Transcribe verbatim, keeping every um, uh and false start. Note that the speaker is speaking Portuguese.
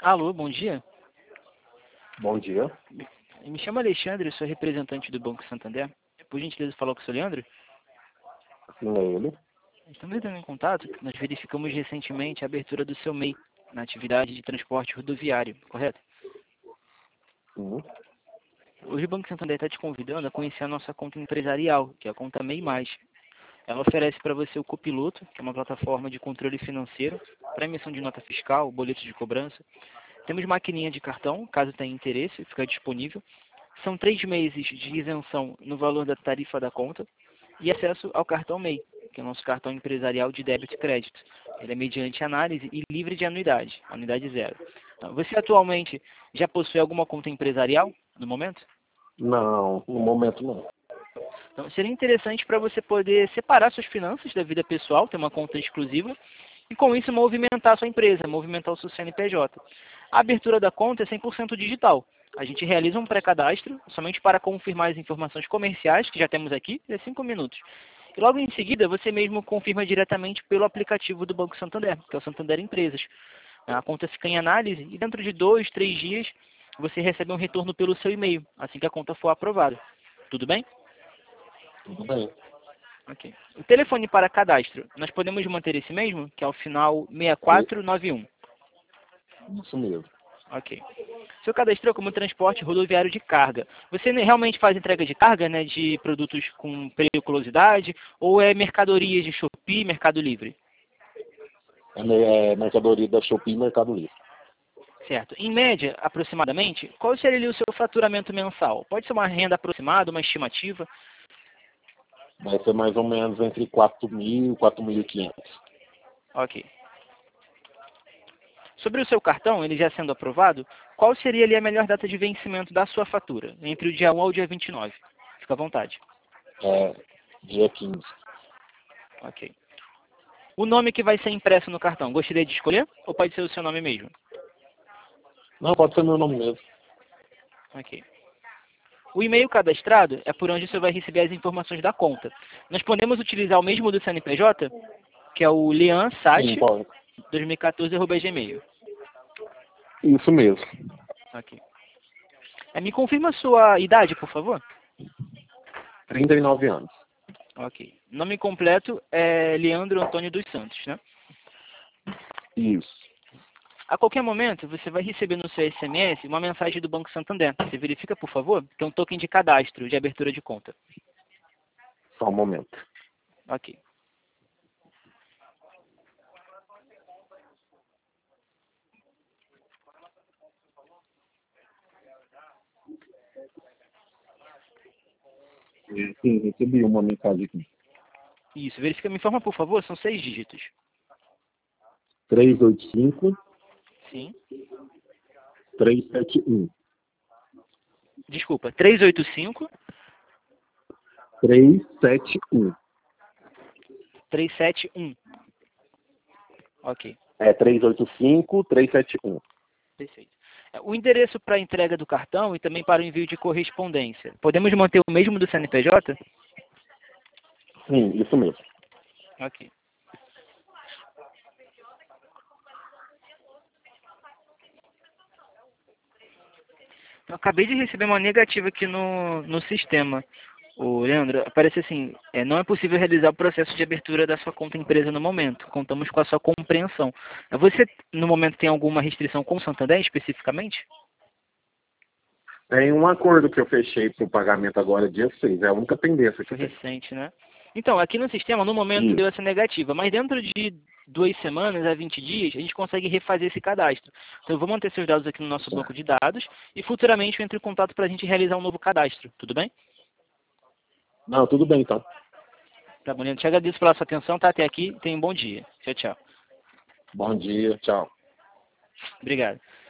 Alô, bom dia. Bom dia. Me chamo Alexandre, sou representante do Banco Santander. Por gentileza, falar com o senhor Leandro? Sim, é ele. Estamos entrando em contato, nós verificamos recentemente a abertura do seu M E I na atividade de transporte rodoviário, correto? Sim. Hoje o Banco Santander está te convidando a conhecer a nossa conta empresarial, que é a conta M E I mais. Ela oferece para você o Copiloto, que é uma plataforma de controle financeiro, para emissão de nota fiscal, boletos de cobrança. Temos maquininha de cartão, caso tenha interesse, fica disponível. São três meses de isenção no valor da tarifa da conta e acesso ao cartão M E I, que é o nosso cartão empresarial de débito e crédito. Ele é mediante análise e livre de anuidade, anuidade zero. Então, você atualmente já possui alguma conta empresarial no momento? Não, no momento não. Então, seria interessante para você poder separar suas finanças da vida pessoal, ter uma conta exclusiva, e com isso movimentar a sua empresa, movimentar o seu C N P J. A abertura da conta é cem por cento digital. A gente realiza um pré-cadastro somente para confirmar as informações comerciais, que já temos aqui, é cinco minutos. E logo em seguida, você mesmo confirma diretamente pelo aplicativo do Banco Santander, que é o Santander Empresas. A conta fica em análise e dentro de dois, três dias, você recebe um retorno pelo seu e-mail, assim que a conta for aprovada. Tudo bem? Tudo bem. Ok. O telefone para cadastro, nós podemos manter esse mesmo, que é o final seis E- quatro nove um. Isso mesmo. Ok. Seu cadastrou como transporte rodoviário de carga. Você ne- realmente faz entrega de carga, né, de produtos com periculosidade, ou é mercadorias de Shopee, Mercado Livre? É, me- é mercadoria da Shopee e Mercado Livre. Certo. Em média, aproximadamente, qual seria ali o seu faturamento mensal? Pode ser uma renda aproximada, uma estimativa? Vai ser mais ou menos entre quatro mil e quatro mil e quinhentos. Ok. Sobre o seu cartão, ele já sendo aprovado, qual seria ali a melhor data de vencimento da sua fatura? Entre o dia um ao dia vinte e nove. Fica à vontade. É, dia quinze. Ok. O nome que vai ser impresso no cartão, gostaria de escolher? Ou pode ser o seu nome mesmo? Não, pode ser meu nome mesmo. Ok. O e-mail cadastrado é por onde você vai receber as informações da conta. Nós podemos utilizar o mesmo do C N P J, que é o Sim, leansat pode. dois mil e quatorze arroba gmail. Isso mesmo. Ok. É, me confirma a sua idade, por favor? trinta e nove anos. Ok. Nome completo é Leandro Antônio dos Santos, né? Isso. A qualquer momento, você vai receber no seu S M S uma mensagem do Banco Santander. Você verifica, por favor, que é um token de cadastro, de abertura de conta. Só um momento. Ok. Sim, recebi uma mensagem aqui. Isso. Verifica, me informa, por favor, são seis dígitos. três oito cinco, Sim. três sete um. Desculpa, trezentos e oitenta e cinco, três sete um. trezentos e setenta e um. Ok. É três oito cinco, três sete um. Perfeito. É, o endereço para a entrega do cartão e também para o envio de correspondência. Podemos manter o mesmo do C N P J? Sim, isso mesmo. Ok. Eu acabei de receber uma negativa aqui no, no sistema. O Leandro, aparece assim, é, não é possível realizar o processo de abertura da sua conta empresa no momento. Contamos com a sua compreensão. Você, no momento, tem alguma restrição com o Santander, especificamente? Tem um acordo que eu fechei para o pagamento agora, dia seis. É a única pendência que Foi tem. recente, né? Então, aqui no sistema, no momento, deu Isso. essa negativa. Mas dentro de duas semanas a vinte dias, a gente consegue refazer esse cadastro. Então, eu vou manter seus dados aqui no nosso banco Certo. de dados e futuramente eu entro em contato para a gente realizar um novo cadastro. Tudo bem? Não, tudo bem então. Tá bom, Leandro. Te agradeço pela sua atenção, tá? Até aqui. Tenha um bom dia. Tchau, tchau. Bom dia, tchau. Obrigado.